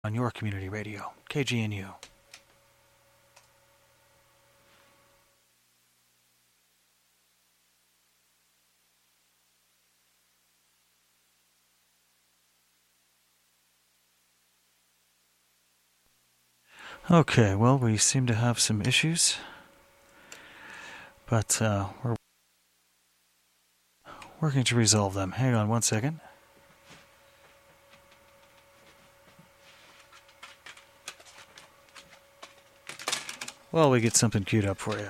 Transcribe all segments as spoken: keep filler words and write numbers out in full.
on your community radio, K G N U. Okay, well, we seem to have some issues, but uh, we're working to resolve them. Hang on one second. While we get something queued up for you.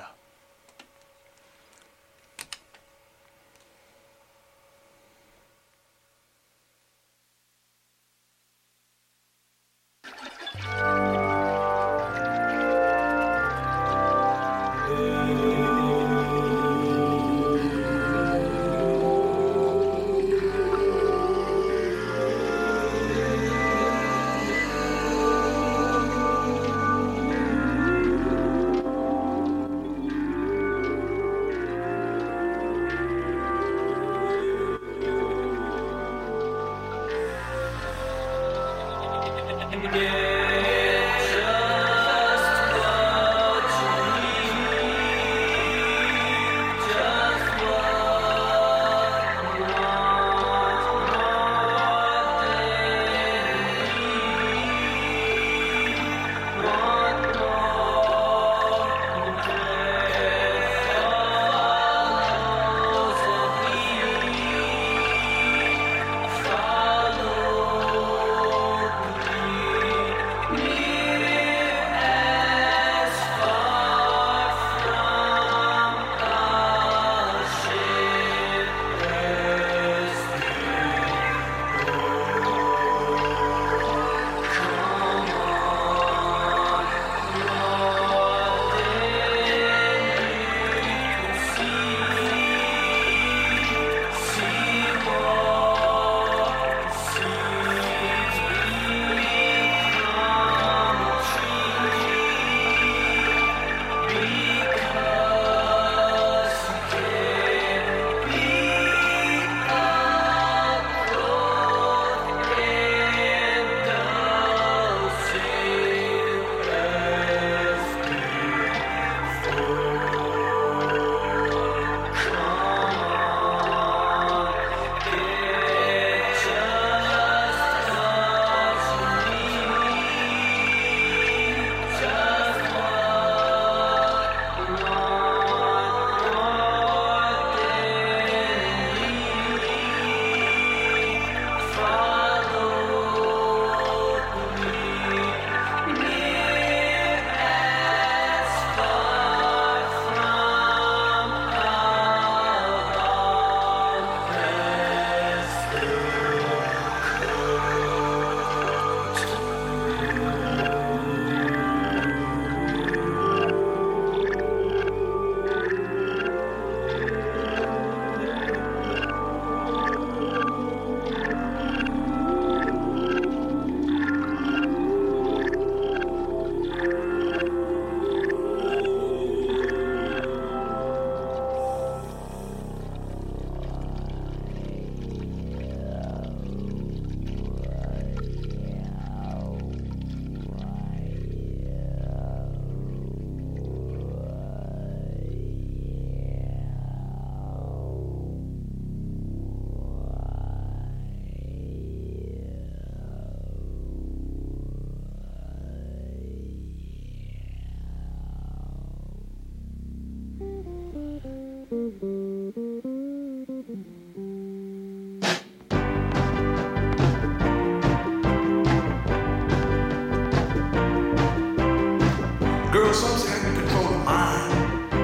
Girl, some say I can control the mind.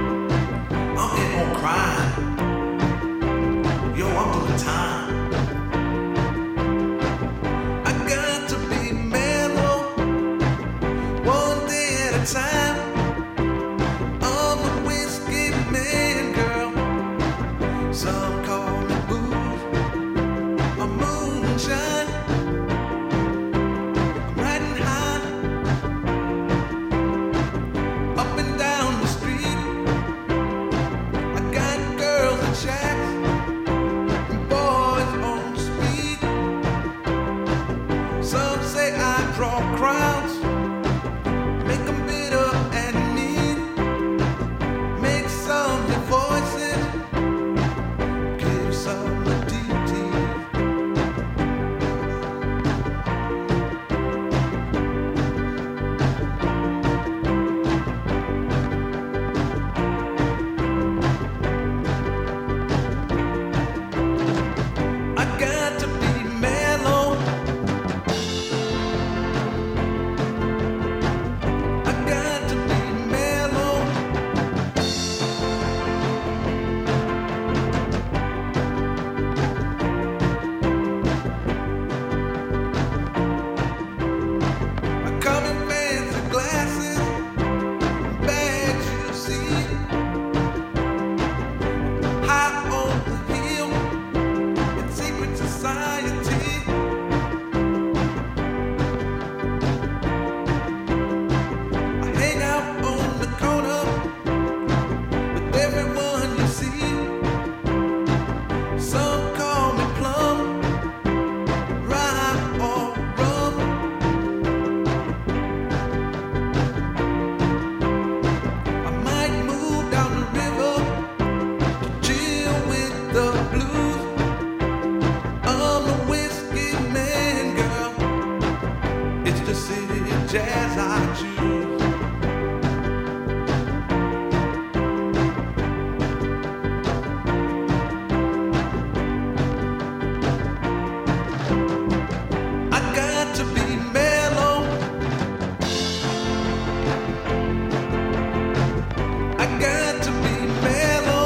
I'm in on crime. Yo, I'm doing time. I got to be mellow, one day at a time. I'm a whiskey man, girl. Some call me booze, a moonshine. I'm riding high, up and down the street. I got crowds, make them bitter and mean, make some your voices, give some a deep teeth. I got to be mellow. I got to be mellow. I come in fancy glasses, bags you see, high on the hill. In secret society, I hang out on the corner with everyone you see. Some call me plum, rye or rum. I might move down the river to chill with the blues. I'm a whiskey man, girl. It's the city jazz I choose. I got to be mellow. I got to be mellow.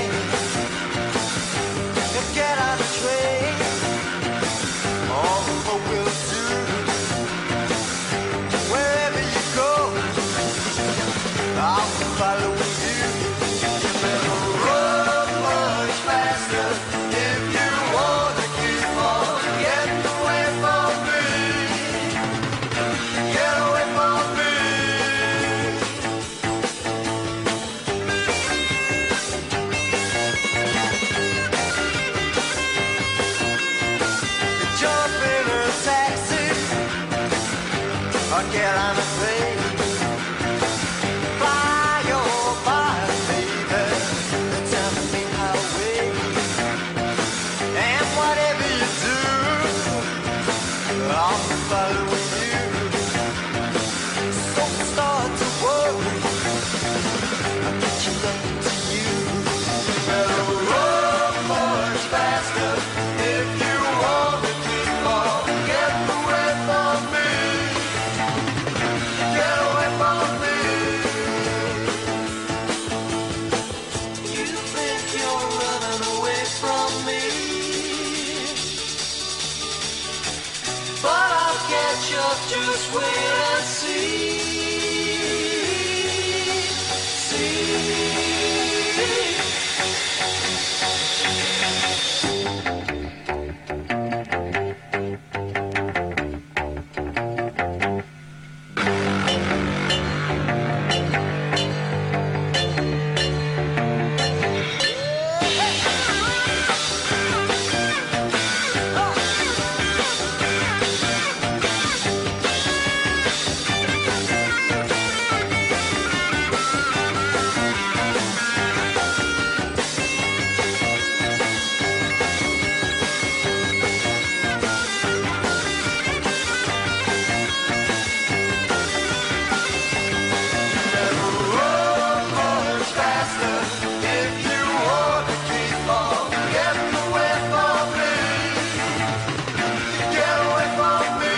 train. You get on the train. All the folk will do. Wherever you go, I'll follow you. You better run much faster if you want to keep on getting away from me. Get away from me. Jump in a taxi or get on a plane. Fly your body, baby, and tell me how to wait. And whatever you do, I'll follow you. So start to worry, I'll get you back to you. You better run much faster if you want to keep on getting away from me. Get away from me. You think you're running away from me, but I'll catch up, just wait and see. See. Run much faster if you want to keep on getting away from me. Get away from me.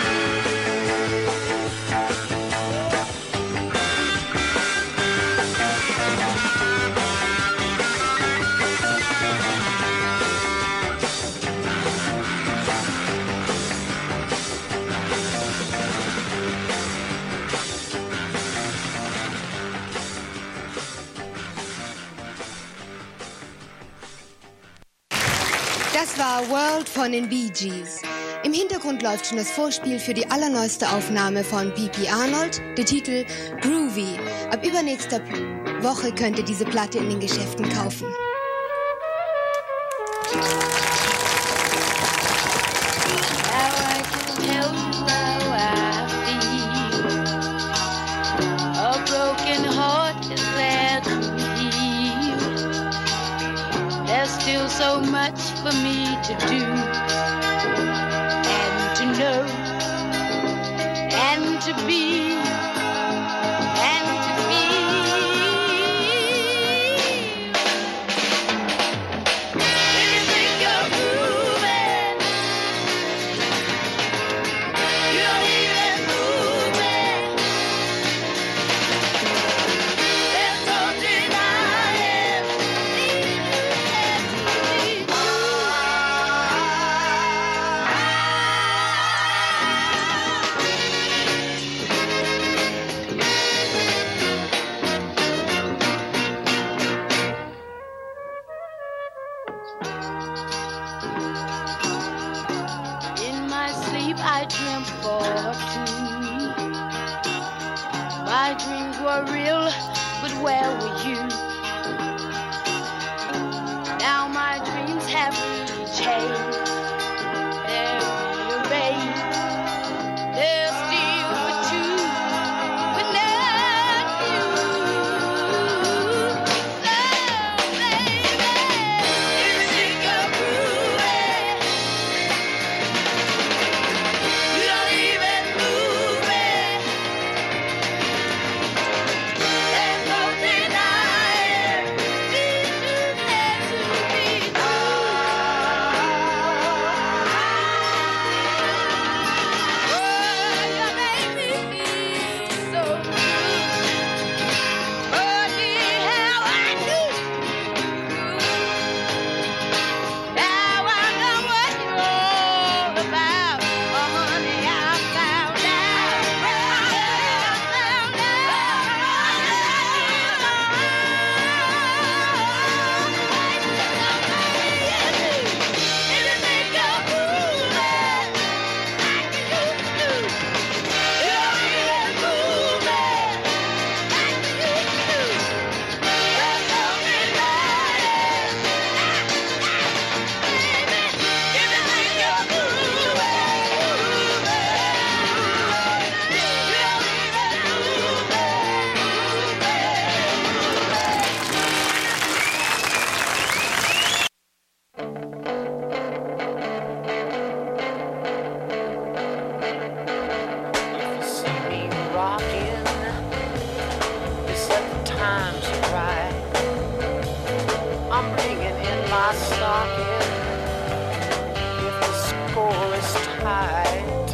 Das war World von den Bee Gees. Im Hintergrund läuft schon das Vorspiel für die allerneueste Aufnahme von P P Arnold, der Titel Groovy. Ab übernächster Woche könnt ihr diese Platte in den Geschäften kaufen. Now I can tell you how I feel. A broken heart is there to heal. There's still so much for me to do and to know and to be and to feel. When you think you're moving, you don't even move it. There's no denying. In my sleep I dreamt for two. My dreams were real, but where were you? Now my dreams have really changed. They're rearranged. They're still for two, but not you. So, baby, you think you're groovy. You don't even move it. There's no denying. hanging in my stocking. If the score is tight,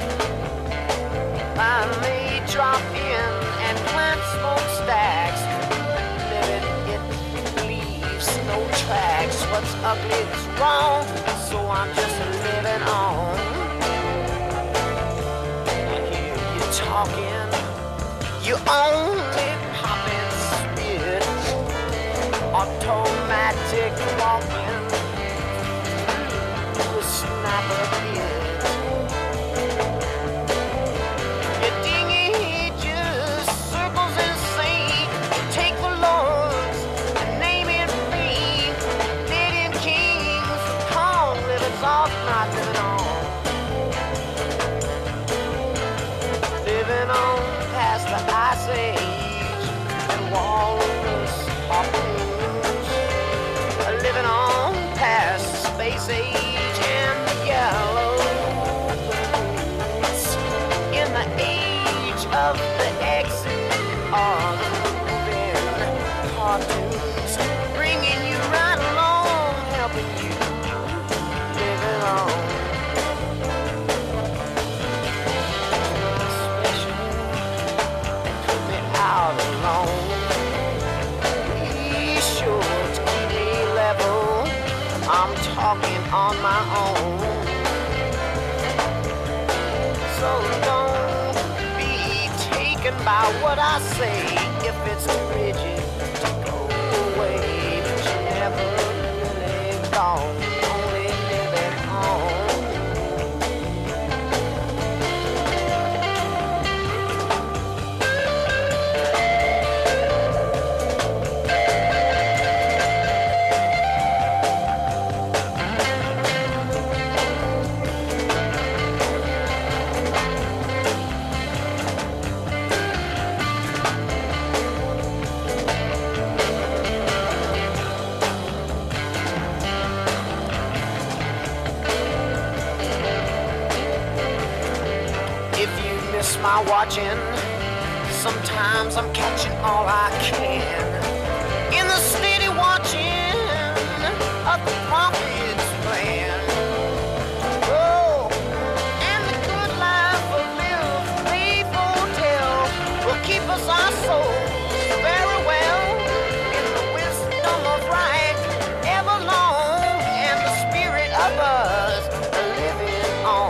I may drop in and plant smokestacks. Living it leaves no tracks. What's ugly is wrong, so I'm just living on. I hear you talking, you only popping spit. Automatic walking, the snapper hit. Your dinghy just circles insane. Take the Lord's and name it free. Living kings, calm, living soft, not living on. Living on past the ice age and walrus harpoons. Living on past the space age and the yellow blues. In the age of the exit are the moving cartoons, bringing you right along, helping you living on. Special, put me out alone. Be sure to keep me level. I'm talking on my own. So don't be taken by what I say. If it's too rigid, to go away. But you never really gone, only living on. If you miss my watching, sometimes I'm catching all I can. In the steady watching of the prophet's plan. Oh, and the good life of live, faithful tell will keep us our souls very well. In the wisdom of right, ever long, and the spirit of us living on.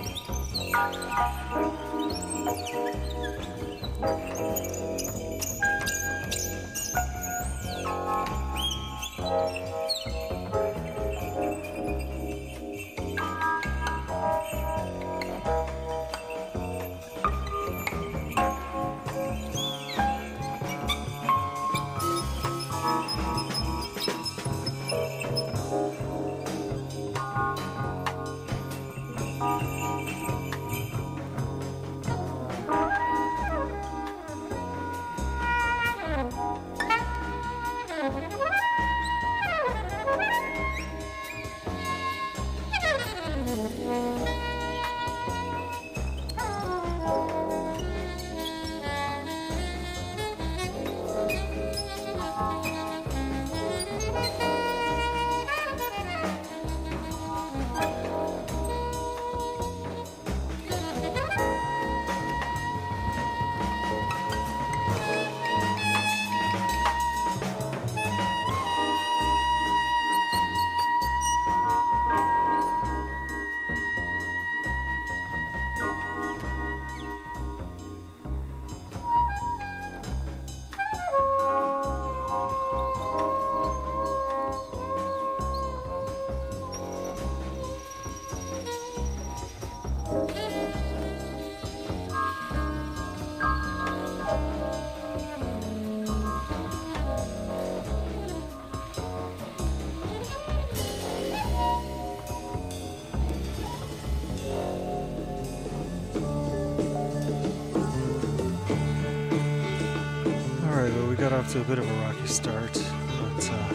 Got off to a bit of a rocky start, but uh,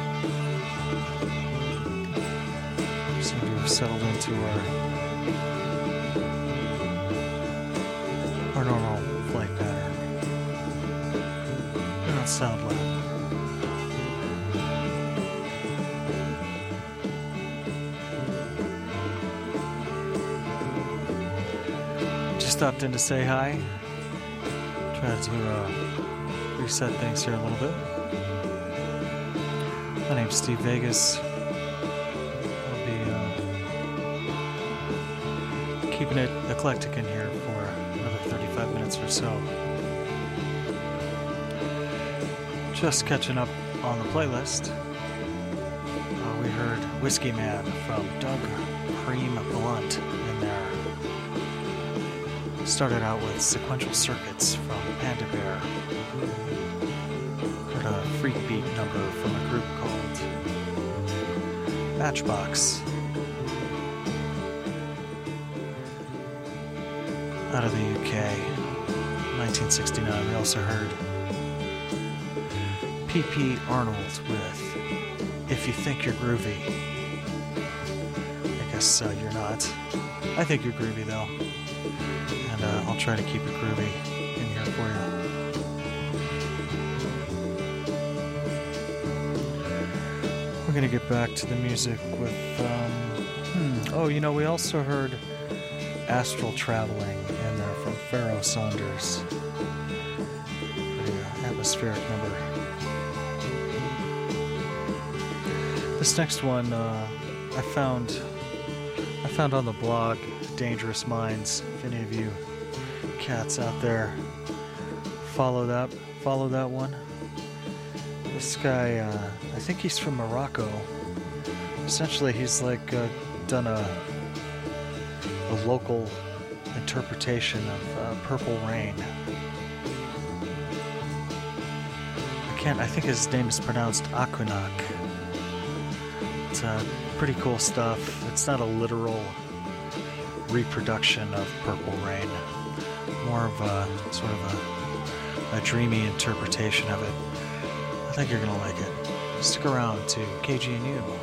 seem to have settled into our our normal flight pattern. We don't sound loud. Just stopped in to say hi. Try to uh, reset things here a little bit. My name's Steve Vegas. I'll be uh, keeping it eclectic in here for another thirty-five minutes or so. Just catching up on the playlist. Uh, we heard Whiskey Man from Doug Cream Blunt in there. Started out with Sequential Circuits from Panda Bear. Heard a freak beat number from a group called Matchbox. Out of the U K, nineteen sixty-nine. We also heard P P Arnold with If You Think You're Groovy. I guess uh, you're not. I think you're groovy though. And uh, I'll try to keep it groovy in here for you. We're going to get back to the music with, um, hmm, oh, you know, we also heard Astral Traveling in there from Pharoah Saunders. Pretty uh, atmospheric number. This next one uh, I found I found on the blog Dangerous Minds. If any of you cats out there follow that follow that one. This guy, uh, I think he's from Morocco. Essentially, he's like uh, done a a local interpretation of uh, Purple Rain. I can't. I think his name is pronounced Akunak. It's uh, pretty cool stuff. It's not a literal reproduction of Purple Rain. More of a sort of a, a dreamy interpretation of it. I think you're gonna like it. Stick around to K G N U.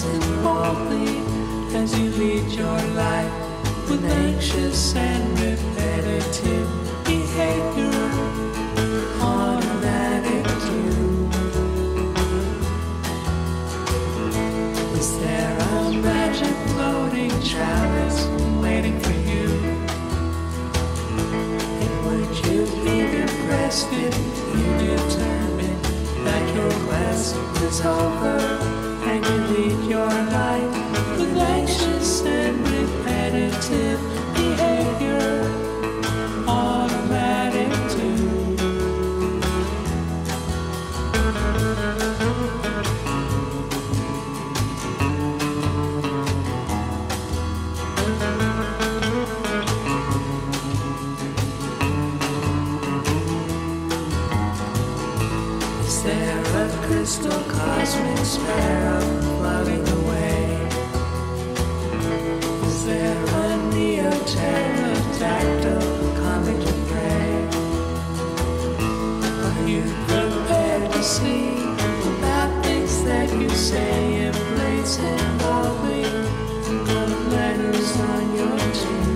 Listen boldly as you lead your life with anxious and repetitive behavior. Automatic too. Is there a magic floating chalice waiting for you? And would you be depressed if you determined that your quest is over and you lead your life with anxious and repetitive behavior? Automatic too. Is there a crystal cosmic sparrow floating away? Is there a neo-pterodactyl coming to prey? Are you prepared to see the bad things that you say in place involving the letters on your tune?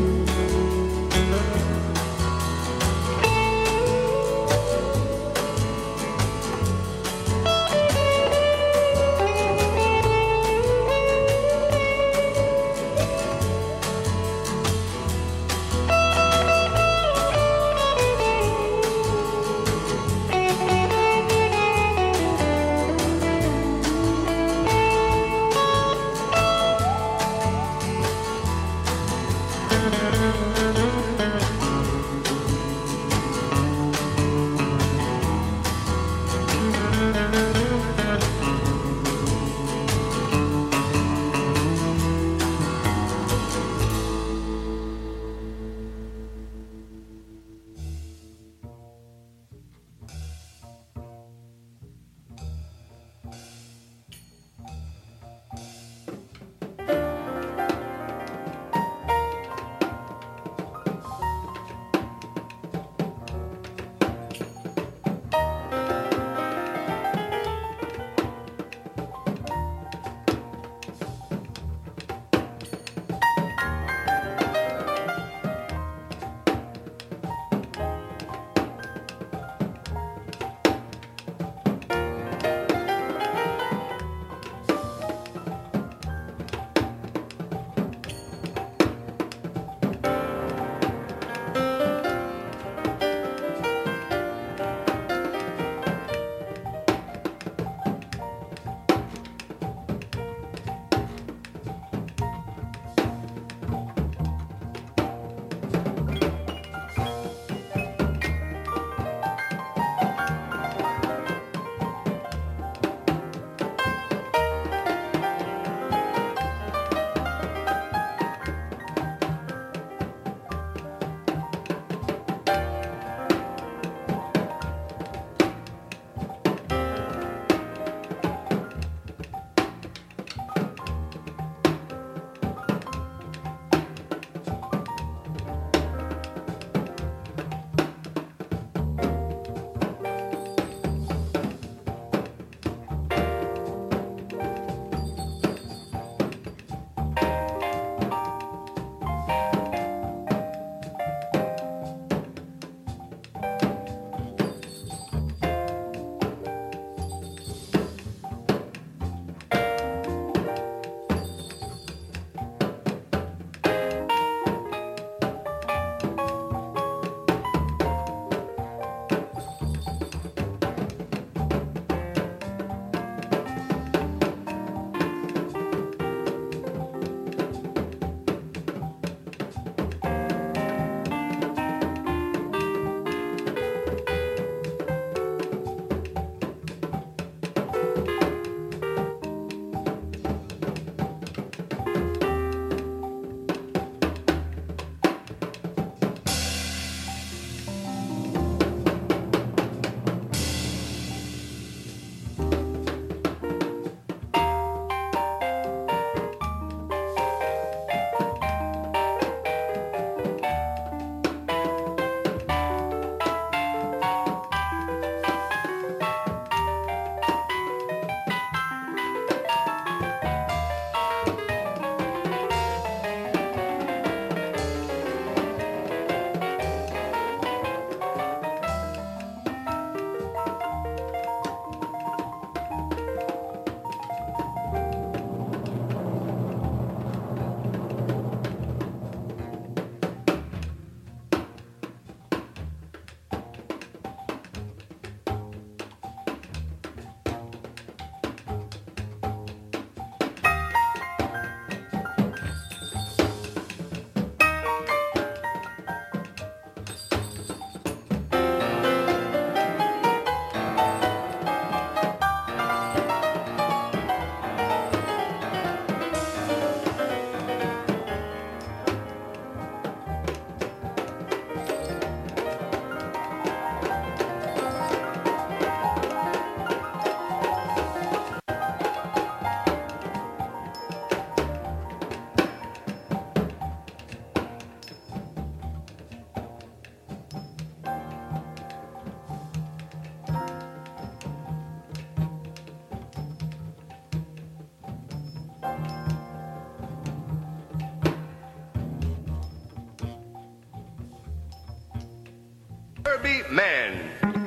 Herbie Mann.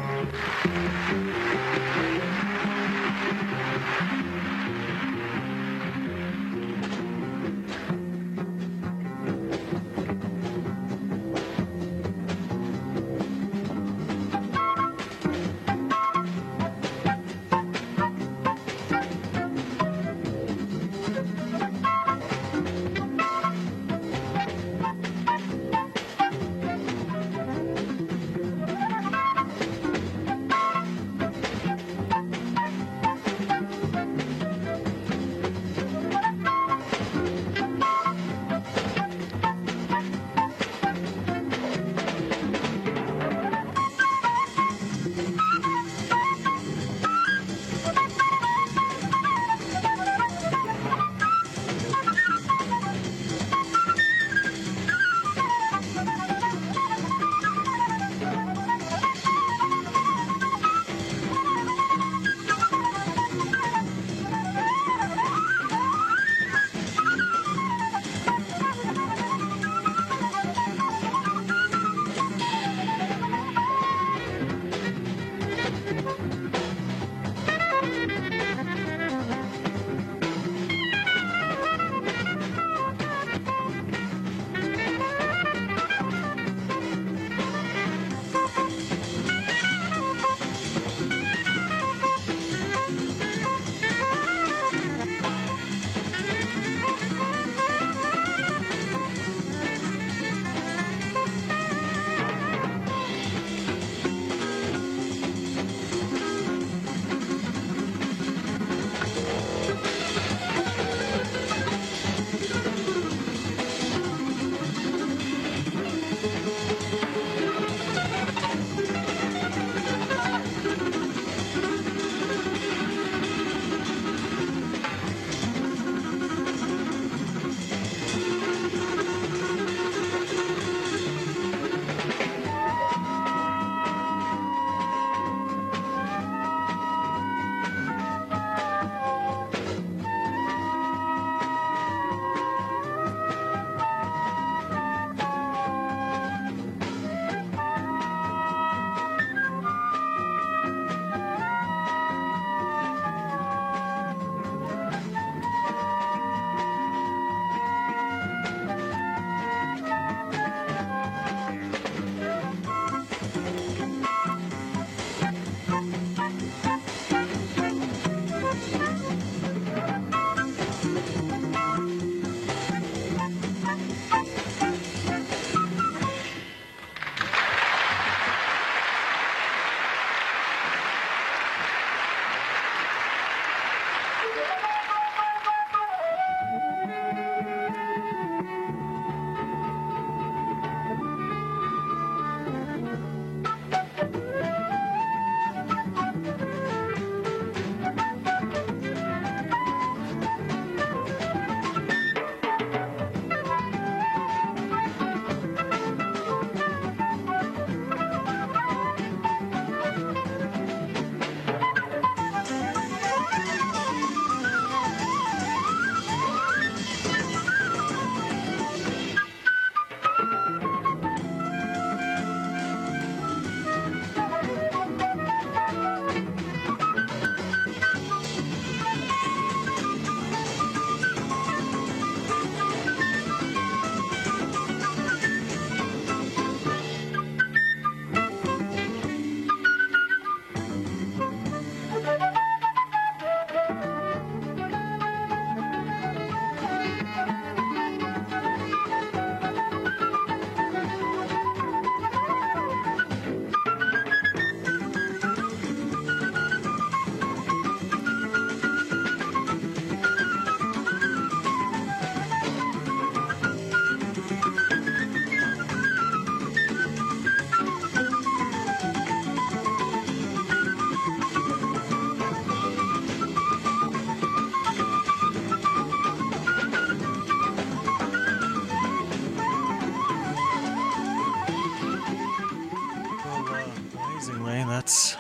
that's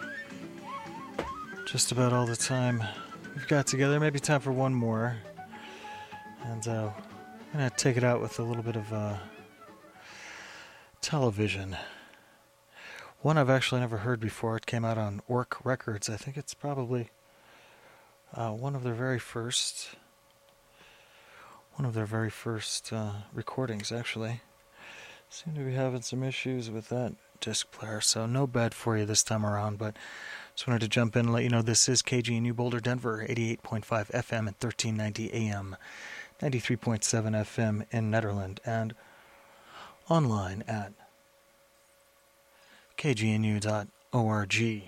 just about all the time we've got together. Maybe time for one more. And uh, I'm going to take it out with a little bit of uh, television. One I've actually never heard before. It came out on Orc Records. I think it's probably uh, one of their very first, one of their very first uh, recordings, actually. Seem to be having some issues with that disc player, so no bed for you this time around, but just wanted to jump in and let you know this is K G N U Boulder, Denver, eighty-eight point five F M and thirteen ninety A M, ninety-three point seven F M in Nederland, and online at k g n u dot org.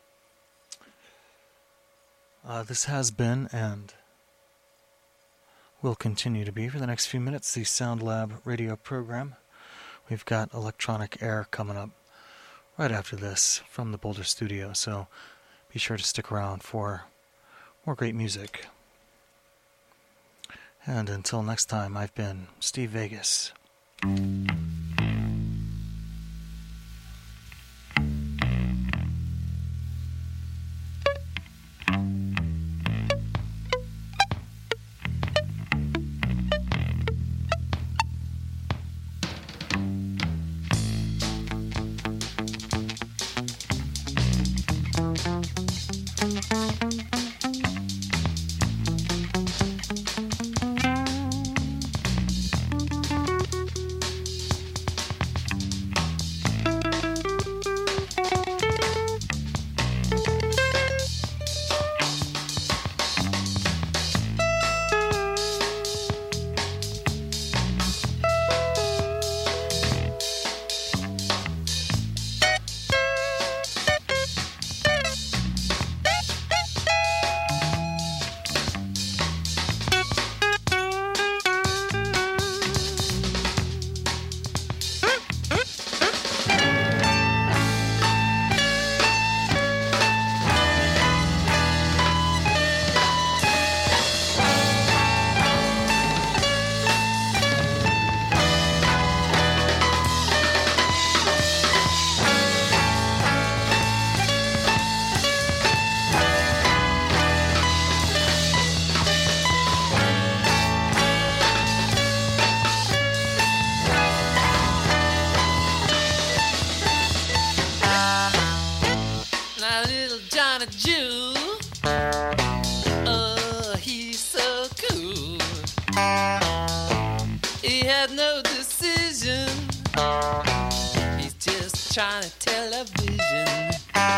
Uh, this has been and will continue to be for the next few minutes the Sound Lab radio program. We've got Electronic Air coming up right after this from the Boulder studio, so be sure to stick around for more great music. And until next time, I've been Steve Vegas. Trying to television.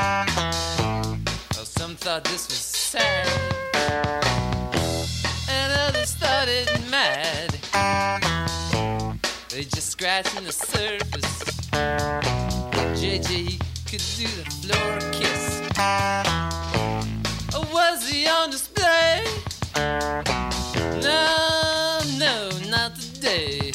Oh, some thought this was sad, and others thought it mad. They just scratching the surface. J J could do the floor kiss. Or was he on display? No, no, not today.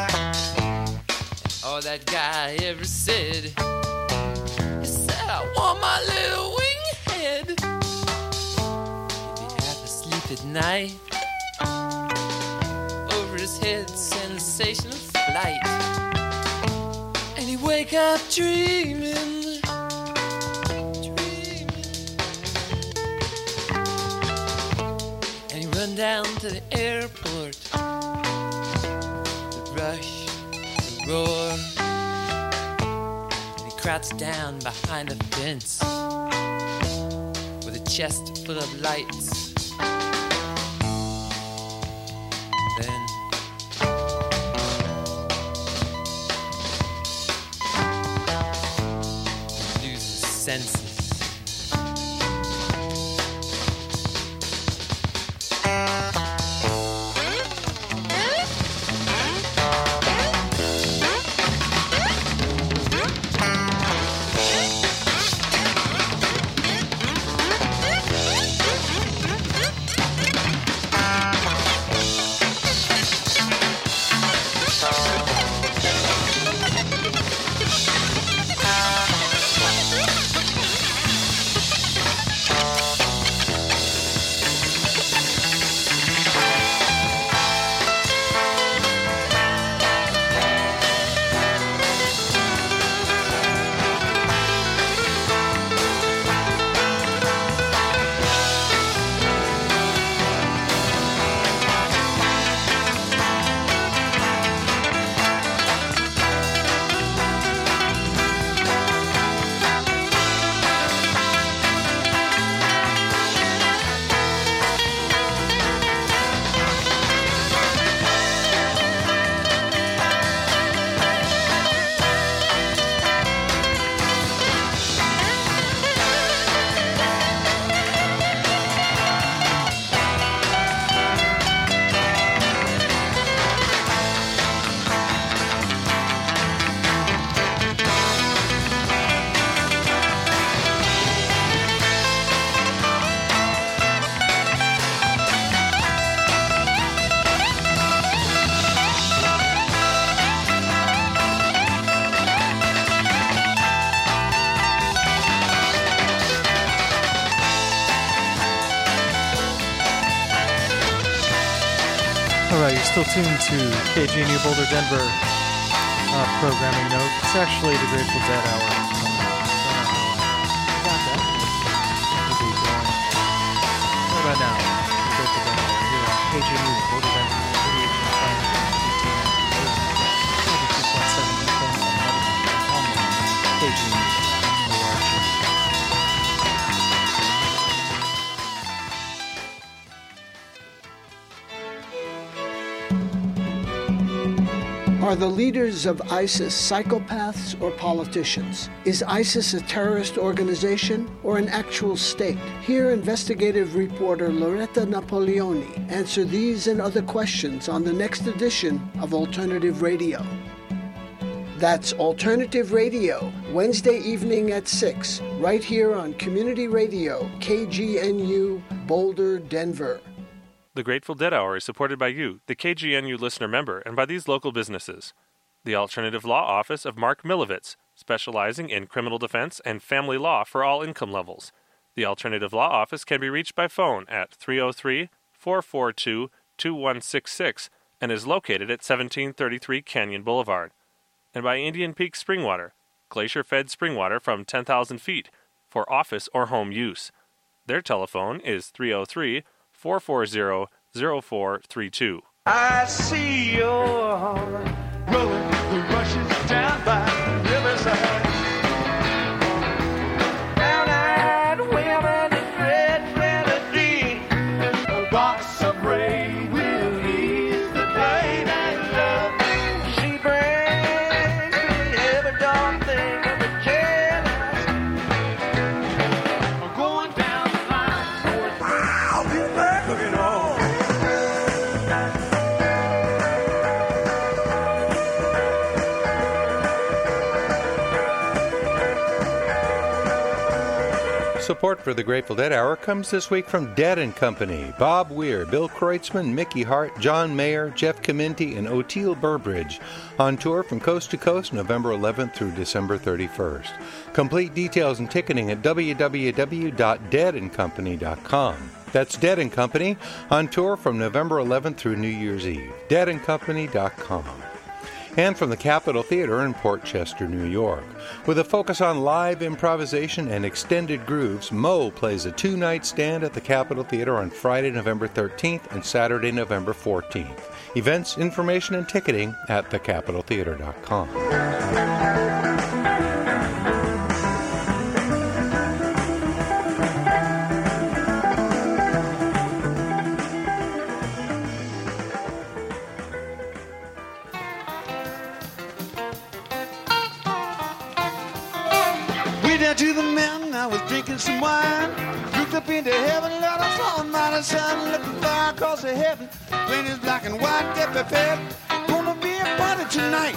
All that guy ever said, he said, I want my little wing head. He'd be half asleep at night. Over his head, sensation of flight. And he'd wake up dreaming, dreaming. And he'd run down to the airport. The rush, roar, and he crouched down behind a fence with a chest full of lights. Then he loses senses. All right, you're still tuned to K G N U Boulder, Denver uh, programming note. It's actually the Grateful Dead hour. Got that. We'll be going right about now. The Grateful Dead hour here on K G N U Boulder, Denver. eighty-eight point five seventy-two point seven F M and online K G N U dot org. Are the leaders of ISIS psychopaths or politicians? Is ISIS a terrorist organization or an actual state? Here, investigative reporter Loretta Napoleoni answer these and other questions on the next edition of Alternative Radio. That's Alternative Radio, Wednesday evening at six, right here on Community Radio, K G N U, Boulder, Denver. The Grateful Dead Hour is supported by you, the K G N U listener member, and by these local businesses. The Alternative Law Office of Mark Milovitz, specializing in criminal defense and family law for all income levels. The Alternative Law Office can be reached by phone at three oh three, four four two, two one six six and is located at seventeen thirty-three Canyon Boulevard. And by Indian Peak Springwater, glacier-fed spring water from ten thousand feet for office or home use. Their telephone is three oh three, four four zero, zero four three two. I see your heart rolling, the rushes down by the riverside. Brown-eyed women in red melody, a box of rain will ease the pain and love. She brings me every dark thing of the jealous. I'm going down the line, I'll be back looking on. Support for the Grateful Dead Hour comes this week from Dead and Company, Bob Weir, Bill Kreutzmann, Mickey Hart, John Mayer, Jeff Caminti, and Oteil Burbridge on tour from coast to coast November eleventh through December thirty-first. Complete details and ticketing at w w w dot dead and company dot com. That's Dead and Company on tour from November eleventh through New Year's Eve. dead and company dot com. And from the Capitol Theater in Port Chester, New York. With a focus on live improvisation and extended grooves, Mo plays a two-night stand at the Capitol Theater on Friday, November thirteenth and Saturday, November fourteenth. Events, information, and ticketing at the capitol theater dot com. Down to the mountain, I was drinking some wine. Looked up into heaven, Lord, I saw a mighty sun. Looking far across the heaven, plain as black and white. Get prepared, gonna be a party tonight.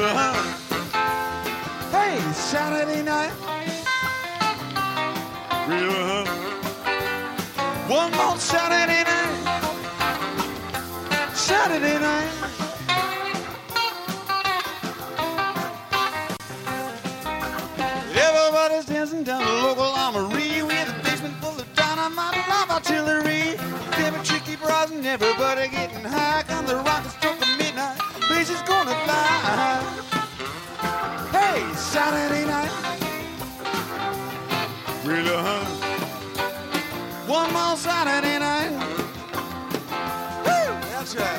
Hey, Saturday night. One more Saturday night. Saturday night. Everybody's dancing down the local armory with a basement full of dynamite and love artillery. Them tricky bras and everybody getting high. Come the rocket stroke of midnight, place is gonna fly. Hey, Saturday night. Really, huh? One more Saturday night. Woo! That's right.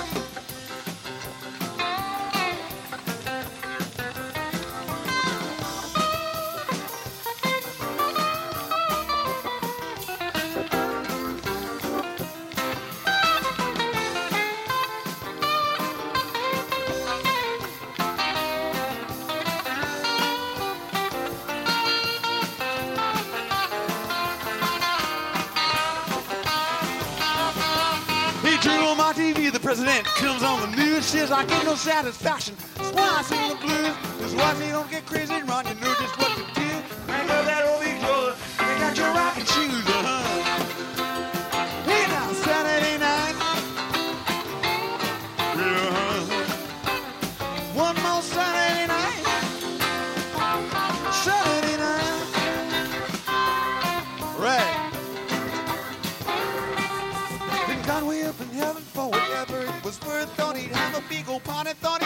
T V, the president comes on the news, says I get no satisfaction. That's why I sing the blues. That's why they don't get crazy and run. You know just what to do. Crank up that old Victrola. Bring out your rocking shoes, uh-huh. Hey now, Saturday night. Uh-huh. One more Saturday night. Saturday night. Right. Been gone way up in heaven for whatever it was was worth, thought he'd have a big old party, thought